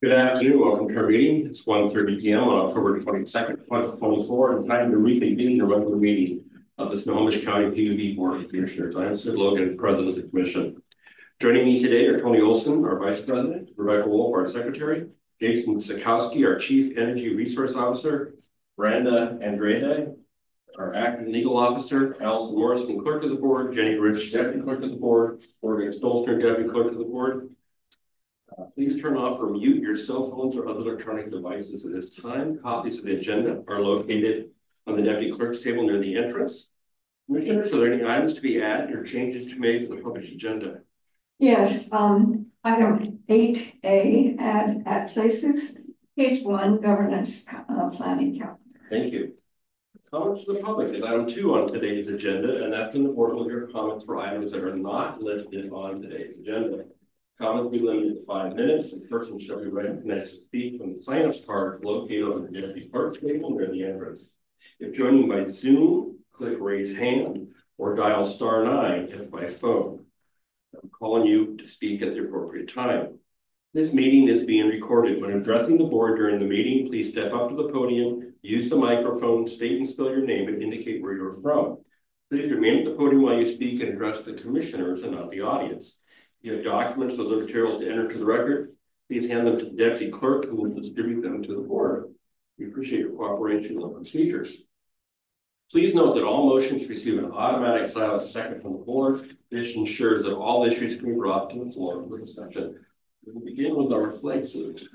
Good afternoon. Welcome to our meeting. It's 1:30 p.m. on October 22nd, 2024, and time to reconvene the regular meeting of the Snohomish County PUD Board of Commissioners. I'm Sid Logan, President of the Commission. Joining me today are Tony Olson, our Vice President, Rebecca Wolf, our Secretary, Jason Sikowski, our Chief Energy Resource Officer, Miranda Andrade, our Acting Legal Officer, Allison Morrison, Clerk of the Board, Jenny Rich, Deputy Clerk of the Board, Morgan Stolzner, Deputy Clerk of the Board. Please turn off or mute your cell phones or other electronic devices at this time. Copies of the agenda are located on the Deputy Clerk's table near the entrance. Commissioners, are there any items to be added or changes to make to the published agenda? Yes, item 8A, add places, page 1, governance planning calendar. Thank you. Comments to the public is item 2 on today's agenda, and that's in the board will hear comments for items that are not listed on today's agenda. Comments will be limited to 5 minutes. The person shall be recognized to speak from the sign-up card located on the Deputy Clerk's table near the entrance. If joining by Zoom, click raise hand or dial *9 if by phone. I'm calling you to speak at the appropriate time. This meeting is being recorded. When addressing the board during the meeting, please step up to the podium, use the microphone, state and spell your name, and indicate where you're from. Please remain at the podium while you speak and address the commissioners and not the audience. If you have documents or other materials to enter to the record, please hand them to the Deputy Clerk who will distribute them to the board. We appreciate your cooperation on procedures. Please note that all motions receive an automatic silent second from the board. This ensures that all issues can be brought to the floor for discussion. We will begin with our flag salute.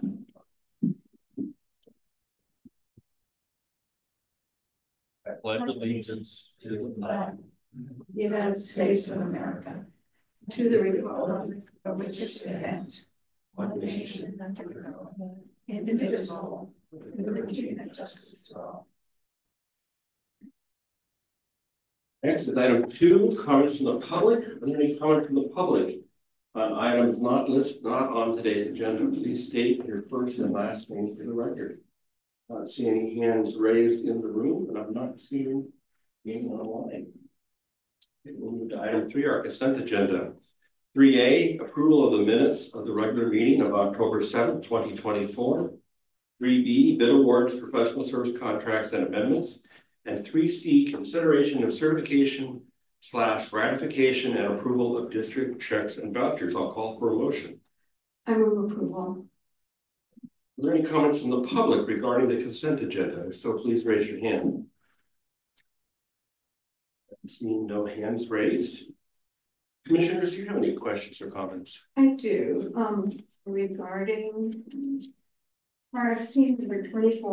I pledge allegiance to the flag of the United States of America, to the republic of which it stands, one nation under God, indivisible, with liberty and justice for all. Next is item 2, comments from the public. Are there any comment from the public on items not on today's agenda? Please state your first and last name for the record. I don't see any hands raised in the room, and I'm not seeing any online. Okay, we'll move to item 3, our consent agenda. 3A, approval of the minutes of the regular meeting of October 7th, 2024. 3B, bid awards, professional service contracts and amendments. And 3C, consideration of certification / ratification and approval of district checks and vouchers. I'll call for a motion. I move approval. Are there any comments from the public regarding the consent agenda? If so, please raise your hand. Seeing no hands raised. Commissioners, do you have any questions or comments? I do. Regarding RFP number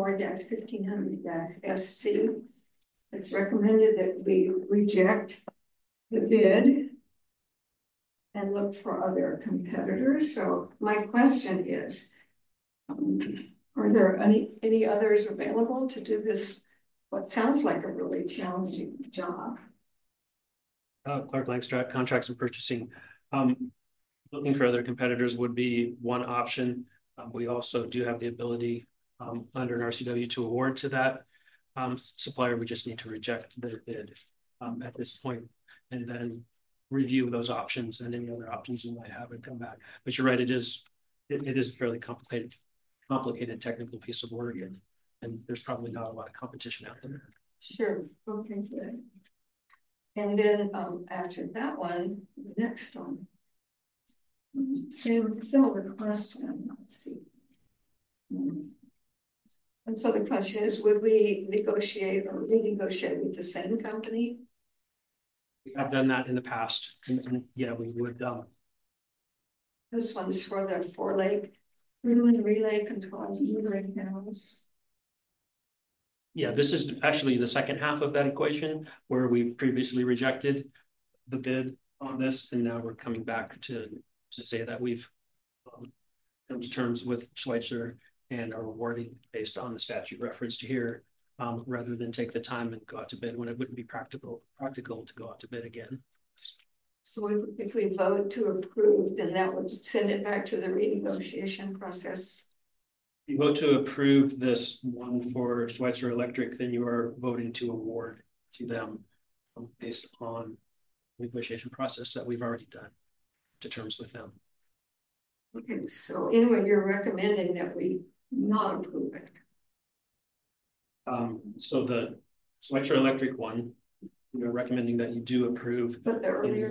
24-1500-SC, it's recommended that we reject the bid and look for other competitors. So my question is, are there any others available to do this, what sounds like a really challenging job? Clark Langstratt, Contracts and Purchasing. Looking for other competitors would be one option. We also do have the ability under an RCW to award to that supplier. We just need to reject their bid at this point and then review those options and any other options we might have and come back. But you're right, it is a fairly complicated technical piece of work, and there's probably not a lot of competition out there. Sure. Okay, good. And then after that one, the next one. Similar question. Let's see. And so the question is, would we negotiate or renegotiate with the same company? We have done that in the past, and yeah, we would. This one's for the 4-lake relay control metering panels. Yeah, this is actually the second half of that equation where we previously rejected the bid on this, and now we're coming back to say that we've come to terms with Schweitzer and are awarding based on the statute referenced here, rather than take the time and go out to bid when it wouldn't be practical to go out to bid again. So if we vote to approve, then that would send it back to the renegotiation process. If you vote to approve this one for Schweitzer Electric, then you are voting to award to them based on the negotiation process that we've already done to terms with them. Okay, so anyway, you're recommending that we not approve it. So the Switcher Electric one, we're recommending that you do approve. But the earlier,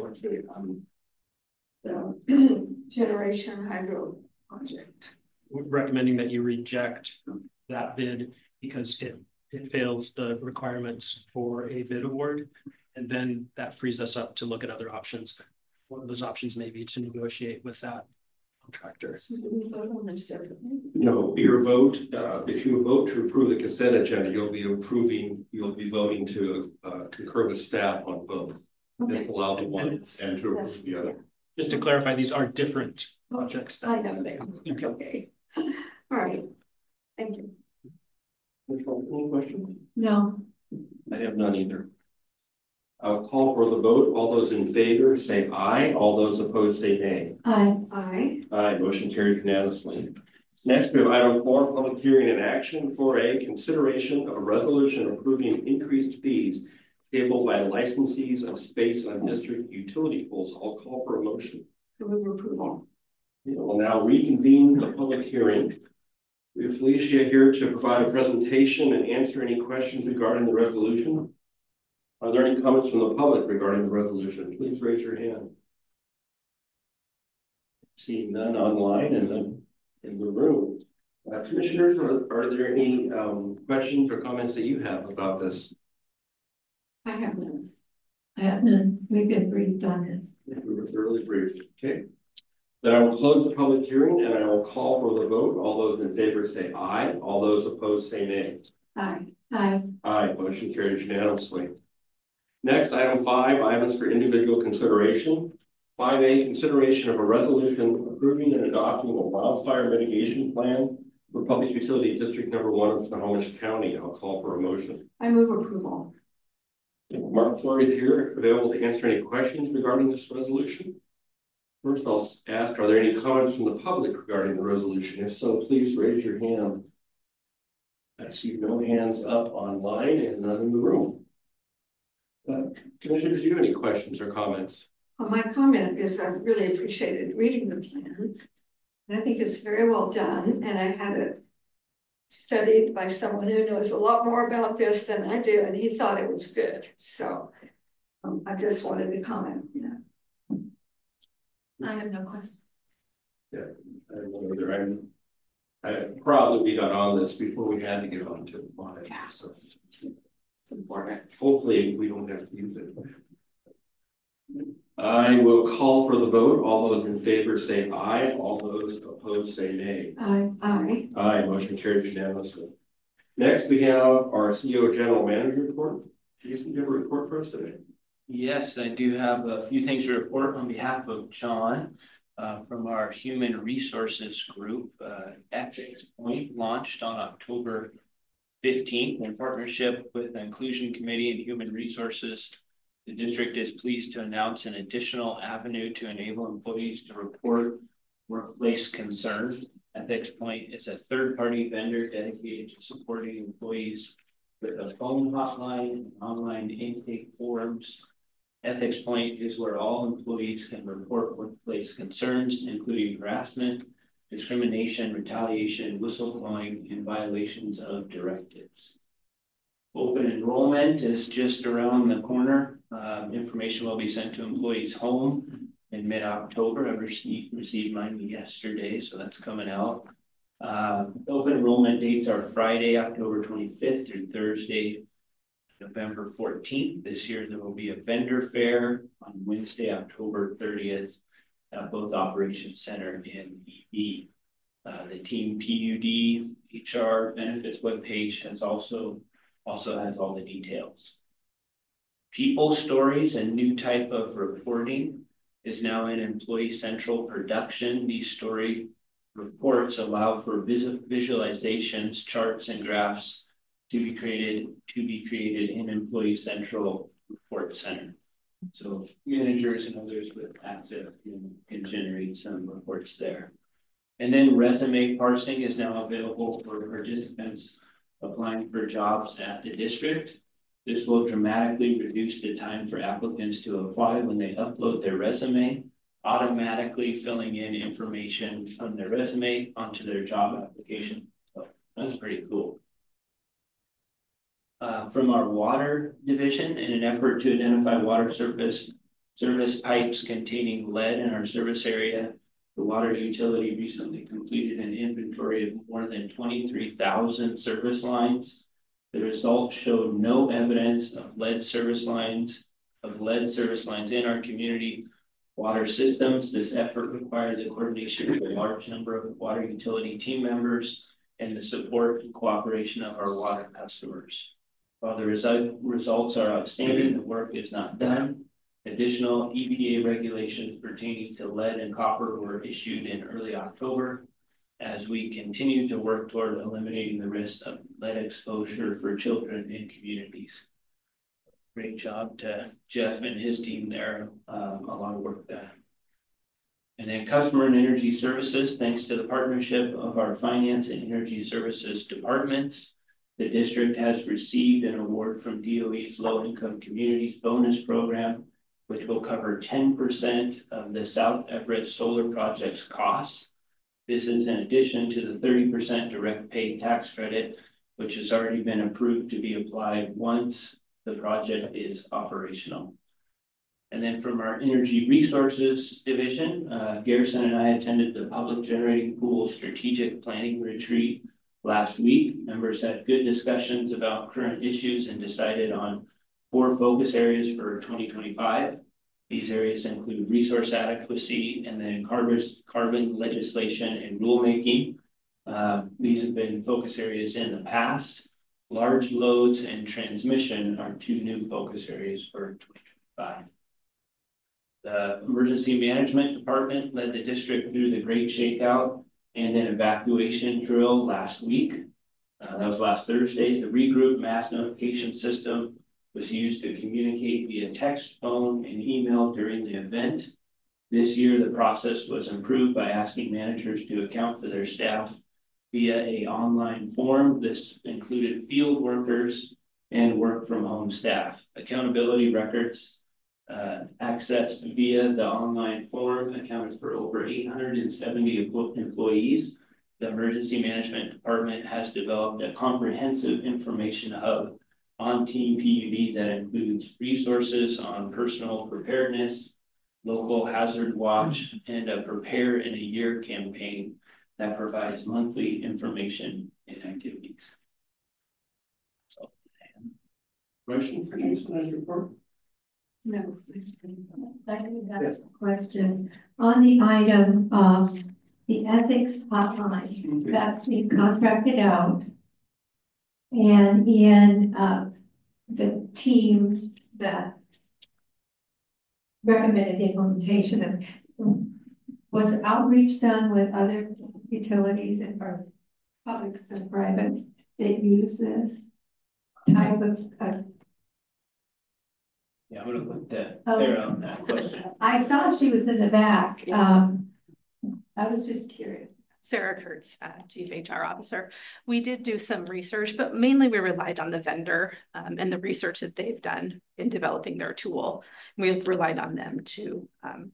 the generation hydro project. We're recommending that you reject that bid because it fails the requirements for a bid award. And then that frees us up to look at other options. One of those options may be to negotiate with that contractor. So do we vote on this separately? No, your vote, if you vote to approve the consent agenda, you'll be voting to concur with staff on both. Okay. Disallow the one and to approve the other. Just to clarify, these are different projects. I know they are. Okay. All right. Thank you. Any questions? No. I have none either. I'll call for the vote. All those in favor say aye. All those opposed say nay. Aye. Aye. Aye. Motion carries unanimously. Next, we have item 4, public hearing and action. 4A, consideration of a resolution approving increased fees tabled by licensees of space on district utility poles. I'll call for a motion. Move approval. We will now reconvene the public hearing. We have Felicia here to provide a presentation and answer any questions regarding the resolution. Are there any comments from the public regarding the resolution? Please raise your hand. Seeing none online and none in the room. Commissioners, are there any questions or comments that you have about this? I have none. I have none. We've been briefed on this. We were thoroughly briefed. Okay. Then I will close the public hearing and I will call for the vote. All those in favor say aye. All those opposed say nay. Aye. Aye. Aye. Motion carries unanimously. Next, item 5, items for individual consideration. 5A, consideration of a resolution approving and adopting a wildfire mitigation plan for Public Utility District Number 1 of Snohomish County. I'll call for a motion. I move approval. Mark Flory is here, available to answer any questions regarding this resolution. First, I'll ask, are there any comments from the public regarding the resolution? If so, please raise your hand. I see no hands up online and none in the room. Commissioner, do you have any questions or comments? Well, my comment is I really appreciated reading the plan. And I think it's very well done. And I had it studied by someone who knows a lot more about this than I do. And he thought it was good. So I just wanted to comment. Yeah. I have no question. Yeah, I probably got on this before we had to get on to it. Yeah. So it's important. hopefully we don't have to use it. I will call for the vote. All those in favor say aye. All those opposed say nay. Aye. Aye. Aye. Motion carries unanimously. Next, we have our CEO General Manager report. Jason, do you have a report for us today? Yes, I do have a few things to report on behalf of John from our Human Resources Group. Ethics Point launched on October 15th in partnership with the Inclusion Committee and Human Resources. The district is pleased to announce an additional avenue to enable employees to report workplace concerns. Ethics Point is a third-party vendor dedicated to supporting employees with a phone hotline and online intake forums. Ethics Point is where all employees can report workplace concerns, including harassment, discrimination, retaliation, whistleblowing, and violations of directives. Open enrollment is just around the corner. Information will be sent to employees' home in mid-October. I received mine yesterday, so that's coming out. Open enrollment dates are Friday, October 25th through Thursday, November 14th. This year there will be a vendor fair on Wednesday, October 30th at both Operations Center and EB. The Team PUD HR benefits webpage has also has all the details. People stories, a new type of reporting, is now in Employee Central production. These story reports allow for visualizations, charts, and graphs to be created in Employee Central Report Center. So managers and others with access can generate some reports there. And then resume parsing is now available for participants applying for jobs at the district. This will dramatically reduce the time for applicants to apply when they upload their resume automatically filling in information from their resume onto their job application. So that's pretty cool. From our water division, in an effort to identify water service pipes containing lead in our service area, the water utility recently completed an inventory of more than 23,000 service lines. The results showed no evidence of lead service lines in our community water systems. This effort required the coordination of a large number of water utility team members and the support and cooperation of our water customers. While the results are outstanding, the work is not done. Additional EPA regulations pertaining to lead and copper were issued in early October as we continue to work toward eliminating the risk of lead exposure for children in communities. Great job to Jeff and his team there. A lot of work done. And then customer and energy services, thanks to the partnership of our finance and energy services departments, the district has received an award from DOE's Low-Income Communities Bonus Program, which will cover 10% of the South Everett Solar Project's costs. This is in addition to the 30% direct pay tax credit, which has already been approved to be applied once the project is operational. And then from our Energy Resources Division, Garrison and I attended the Public Generating Pool Strategic Planning Retreat last week. Members had good discussions about current issues and decided on 4 focus areas for 2025. These areas include resource adequacy and then carbon legislation and rulemaking. These have been focus areas in the past. Large loads and transmission are 2 new focus areas for 2025. The Emergency Management Department led the district through the Great Shakeout and an evacuation drill last week. That was last Thursday. The regroup mass notification system was used to communicate via text, phone, and email during the event. This year, the process was improved by asking managers to account for their staff via an online form. This included field workers and work from home staff. Accountability records accessed via the online form accounted for over 870 employees. The Emergency Management Department has developed a comprehensive information hub on Team PUD that includes resources on personal preparedness, local hazard watch, and a Prepare in a Year campaign that provides monthly information and activities. So, Question for Jason as report? No. I have a question on the item of the ethics hotline that's being contracted out, and in the team that recommended the implementation of, was outreach done with other utilities and or publics and privates that use this type of yeah, I'm gonna put that Sarah on that question. I saw she was in the back. I was just curious. Sarah Kurtz, Chief HR Officer. We did do some research, but mainly we relied on the vendor and the research that they've done in developing their tool. We relied on them to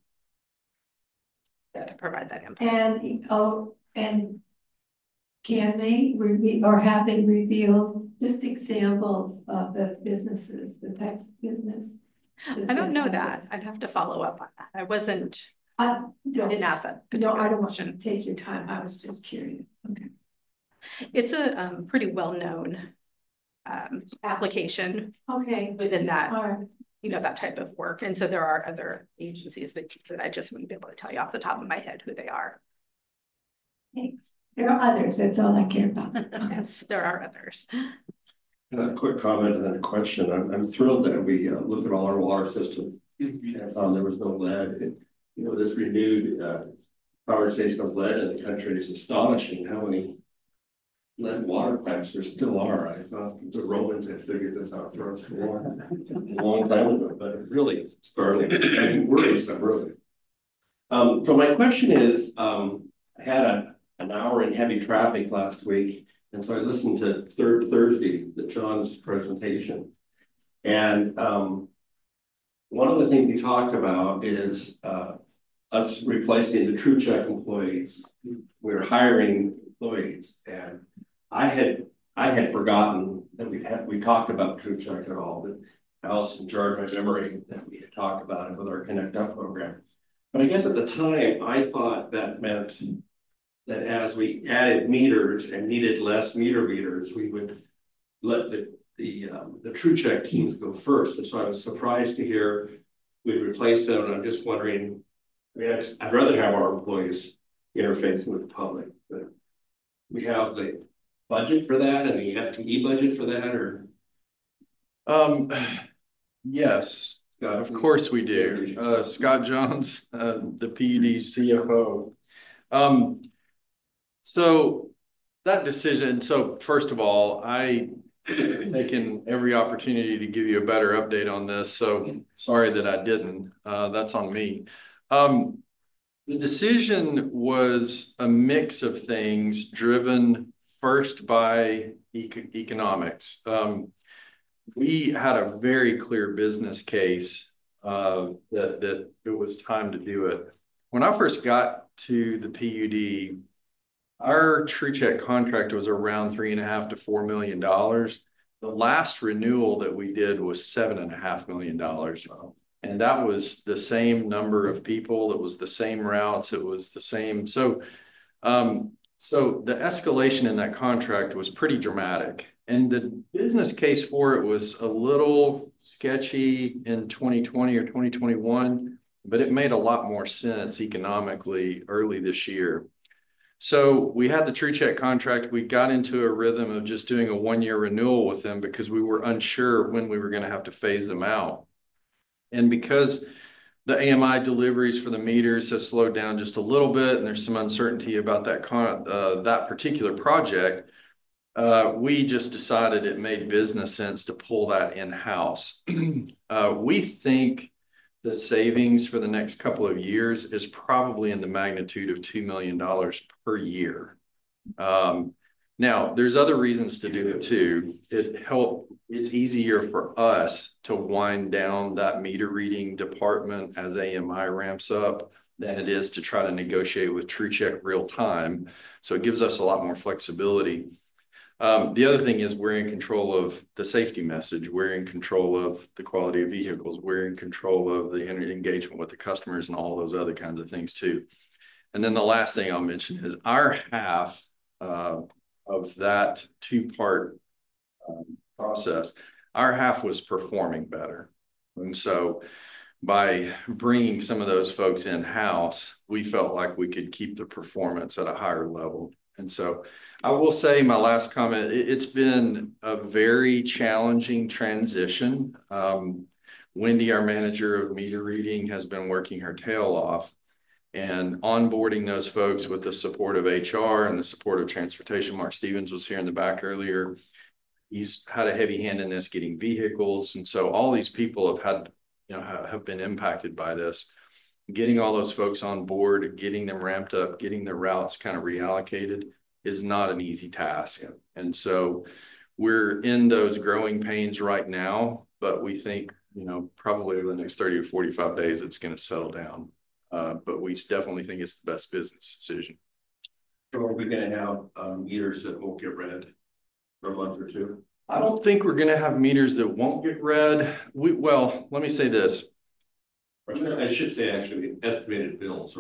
provide that info. And can they reveal or have they revealed just examples of the businesses, the types of business? I don't know that. I'd have to follow up on that. I wasn't. I didn't ask that. No, I don't want you to take your time. I was just curious. Okay. It's a pretty well-known application. Okay. Within that, right. You know, that type of work. And so there are other agencies that I just wouldn't be able to tell you off the top of my head who they are. Thanks. There are others. That's all I care about. Yes, there are others. A quick comment and then a question. I'm thrilled that we look at all our water systems and found there was no lead. You know, this renewed conversation of lead in the country is astonishing how many lead water pipes there still are. I thought the Romans had figured this out for us a long time ago, but it really started. I mean, worrisome, really. So my question is, I had an hour in heavy traffic last week, and so I listened to Thursday, John's presentation, and one of the things he talked about is us replacing the True Check employees. We're hiring employees, and I had forgotten that we talked about True Check at all, but Allison jarred my memory that we had talked about it with our Connect Up program. But I guess at the time I thought that meant that as we added meters and needed less meter readers, we would let the True Check teams go first. And so I was surprised to hear we replaced them. And I'm just wondering, I mean, I'd rather have our employees interfacing with the public, but we have the budget for that and the FTE budget for that, or? Yes, of course we do. Scott Jones, the PUD CFO. So that decision, so first of all, I taken every opportunity to give you a better update on this. So sorry that I didn't. That's on me. The decision was a mix of things driven first by economics. We had a very clear business case that it was time to do it. When I first got to the PUD, our True Check contract was around $3.5 to $4 million. The last renewal that we did was $7.5 million. And that was the same number of people. It was the same routes. It was the same. So the escalation in that contract was pretty dramatic. And the business case for it was a little sketchy in 2020 or 2021, but it made a lot more sense economically early this year. So we had the True Check contract. We got into a rhythm of just doing a 1-year renewal with them because we were unsure when we were going to have to phase them out. And because the AMI deliveries for the meters has slowed down just a little bit, and there's some uncertainty about that particular project, we just decided it made business sense to pull that in-house. We think the savings for the next couple of years is probably in the magnitude of $2 million per year. Now, there's other reasons to do it too. It's easier for us to wind down that meter reading department as AMI ramps up than it is to try to negotiate with True Check real time. So it gives us a lot more flexibility. The other thing is we're in control of the safety message. We're in control of the quality of vehicles. We're in control of the engagement with the customers and all those other kinds of things too. And then the last thing I'll mention is our half of that two-part process, our half was performing better. And so by bringing some of those folks in-house, we felt like we could keep the performance at a higher level. And so I will say my last comment, it's been a very challenging transition. Wendy, our manager of meter reading, has been working her tail off and onboarding those folks with the support of HR and the support of transportation. Mark Stevens was here in the back earlier. He's had a heavy hand in this, getting vehicles. And so all these people have been impacted by this. Getting all those folks on board, getting them ramped up, getting their routes kind of reallocated is not an easy task. And so we're in those growing pains right now, but we think, probably over the next 30 to 45 days, it's going to settle down. But we definitely think it's the best business decision. So are we going to have meters that won't get read for a month or two? I don't think we're going to have meters that won't get read. Well, let me say this. I should say actually estimated bills.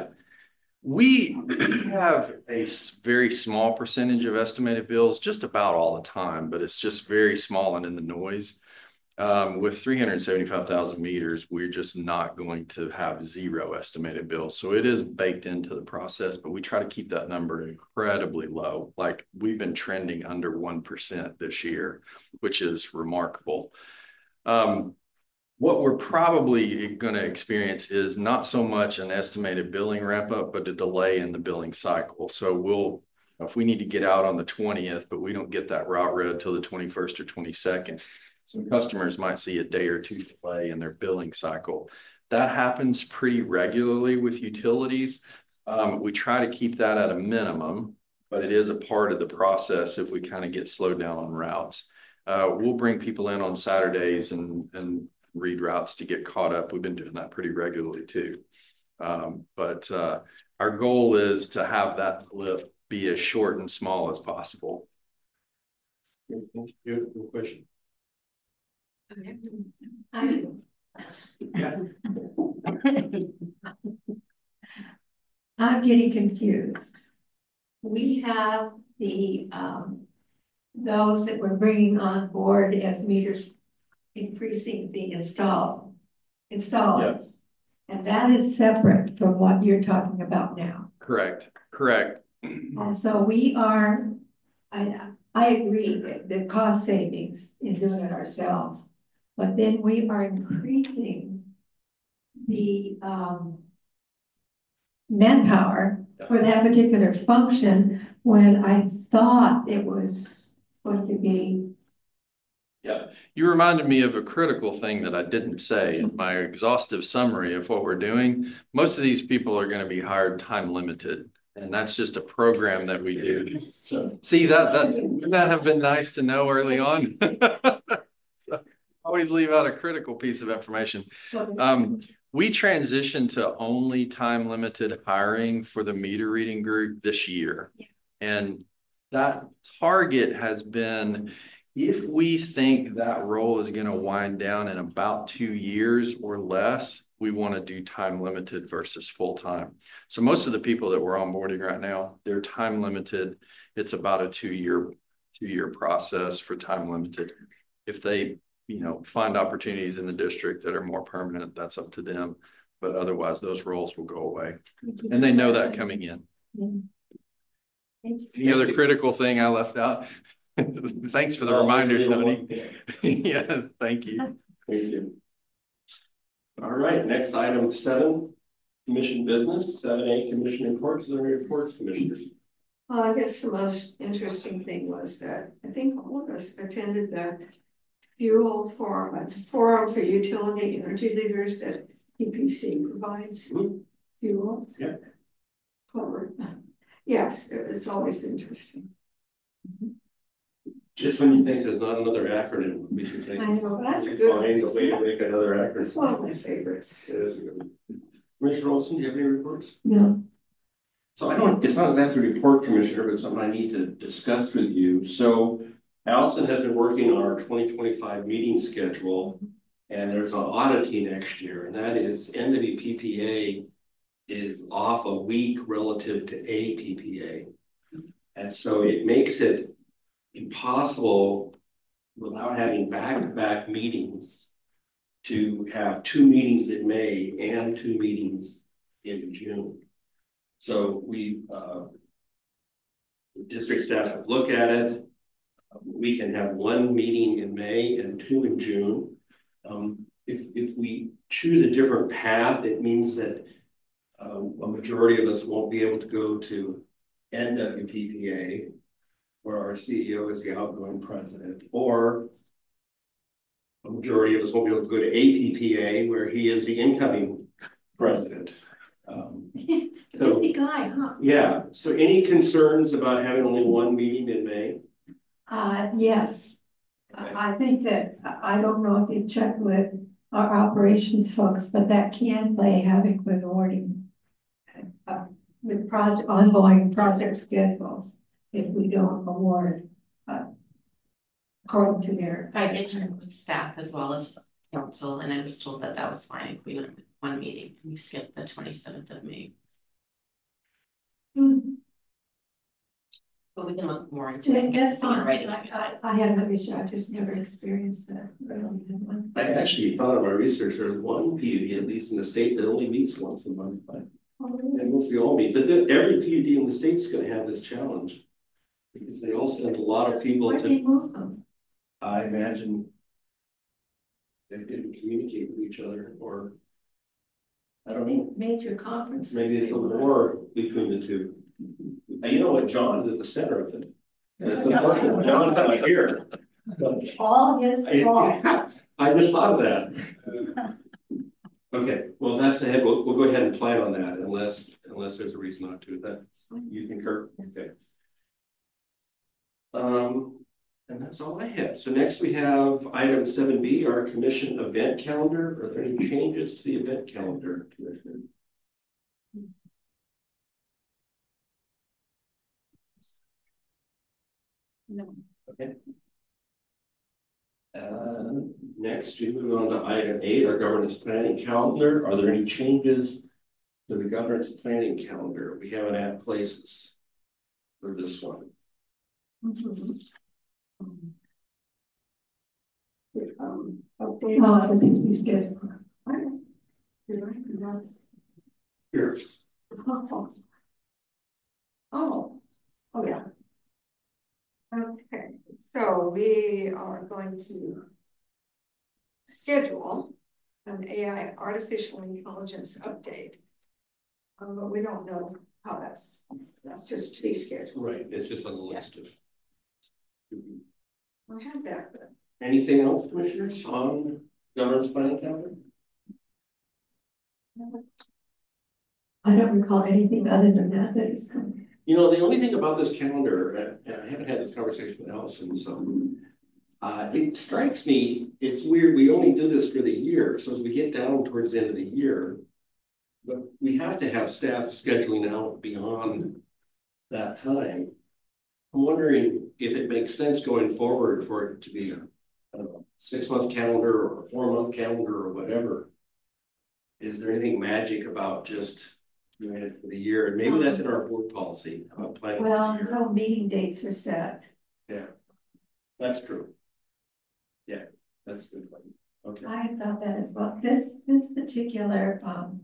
We have a very small percentage of estimated bills just about all the time, but it's just very small and in the noise. With 375,000 meters, we're just not going to have zero estimated bills. So it is baked into the process, but we try to keep that number incredibly low. Like we've been trending under 1% this year, which is remarkable. What we're probably going to experience is not so much an estimated billing wrap up, but a delay in the billing cycle. So if we need to get out on the 20th, but we don't get that route read till the 21st or 22nd, some customers might see a day or two delay in their billing cycle. That happens pretty regularly with utilities. We try to keep that at a minimum, but it is a part of the process if we kind of get slowed down on routes. We'll bring people in on Saturdays and read routes to get caught up. We've been doing that pretty regularly too. But our goal is to have that blip be as short and small as possible. Good question. I'm getting confused. We have the, those that we're bringing on board as meters increasing the installers. Yes. And that is separate from what you're talking about now. Correct. And so we are, I agree that the cost savings in doing it ourselves, but then we are increasing the manpower for that particular function when I thought it was going to be. Yeah, you reminded me of a critical thing that I didn't say in my exhaustive summary of what we're doing. Most of these people are going to be hired time limited, and that's just a program that we do. So, see, that have been nice to know early on. So, always leave out a critical piece of information. We transitioned to only time limited hiring for the meter reading group this year. And that target has been, if we think that role is going to wind down in about 2 years or less, we want to do time limited versus full time. So most of the people that we're onboarding right now, they're time limited. It's about a 2-year process for time limited. If they find opportunities in the district that are more permanent, that's up to them. But otherwise, those roles will go away. And they know that coming in. Any other critical thing I left out? Thanks for the reminder, Tony. Yeah, thank you. Thank you. All right, next item 7, commission business. 7A, commission reports. Are there any reports, commissioners? Well, I guess the most interesting thing was that I think all of us attended the fuel forum. It's a forum for utility energy leaders that EPC provides fuel. Yeah. Covered. Yes, it's always interesting. Just when you think there's not another acronym, we should think. I know, that's a good one. Find a way to make another acronym. It's one of my favorites. It is a good one. Commissioner Olson, do you have any reports? No. So it's not exactly a report, Commissioner, but something I need to discuss with you. So Allison has been working on our 2025 meeting schedule, and there's an oddity next year, and that is NWPPA is off a week relative to APPA. And so it makes it impossible without having back-to-back meetings to have 2 meetings in May and 2 meetings in June. So we district staff have looked at it. We can have 1 meeting in May and 2 in June. If we choose a different path, it means that a majority of us won't be able to go to NWPPA, where our CEO is the outgoing president, or a majority of us won't be able to go to APPA, where he is the incoming president. Busy guy, huh? Yeah. So any concerns about having only 1 meeting in May? Yes. Okay. I think that, I don't know if you've checked with our operations folks, but that can play havoc with awarding, with ongoing project schedules if we don't award according to their. I did check with staff as well as council, and I was told that that was fine if we went with 1 meeting. We skipped the 27th of May. But we can look more into it. That's fine. I have no issue. I've just never experienced that. I actually thought of my research. There's 1 PUD, at least in the state, that only meets once a month. And mostly all meet. But every PUD in the state is going to have this challenge because they all send a lot of people to move them. I imagine they didn't communicate with each other, or I don't know. Major conferences. Maybe it's a war between the 2. And you know what? John is at the center of it. It's unfortunate. John's not here. All his fault. I just thought of that. Okay, well, that's the head. We'll go ahead and plan on that, unless there's a reason not to. That's you concur. Okay. And that's all I have. So next we have item 7B, our commission event calendar. Are there any changes to the event calendar, Commissioner? No. Okay. Next, we move on to item 8, our governance planning calendar. Are there any changes to the governance planning calendar? We haven't had places for this one. Okay. I think he's good. Here. Oh, yeah. Okay, so we are going to schedule an AI artificial intelligence update. But we don't know how that's just to be scheduled. Right, it's just on the list of. I have that, but Anything else, commissioners, on governance planning calendar? I don't recall anything other than that is coming. You know, the only thing about this calendar, and I haven't had this conversation with Allison, so it strikes me, it's weird, we only do this for the year. So as we get down towards the end of the year, but we have to have staff scheduling out beyond that time. I'm wondering if it makes sense going forward for it to be a, I don't know, 6-month calendar or a 4-month calendar or whatever. Is there anything magic about just doing it for the year? And maybe that's in our board policy about planning. Well, for the year. until meeting dates are set. Yeah, that's true. Yeah, that's a good point. Okay. I thought that as well. This particular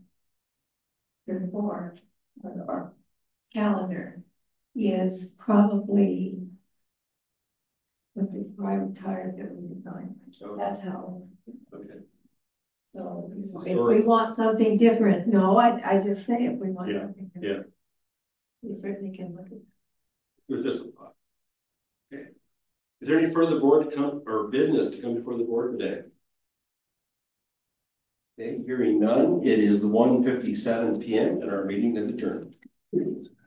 report or calendar is probably was before I retired that we designed. So, That's how. okay. So if Historic. we want something different, no, I just say if we want Yeah, something different. yeah. We certainly can look at. It was just a thought. Okay. Is there any further board to come or business to come before the board today? Okay, hearing none, it is 1:57 p.m. and our meeting is adjourned.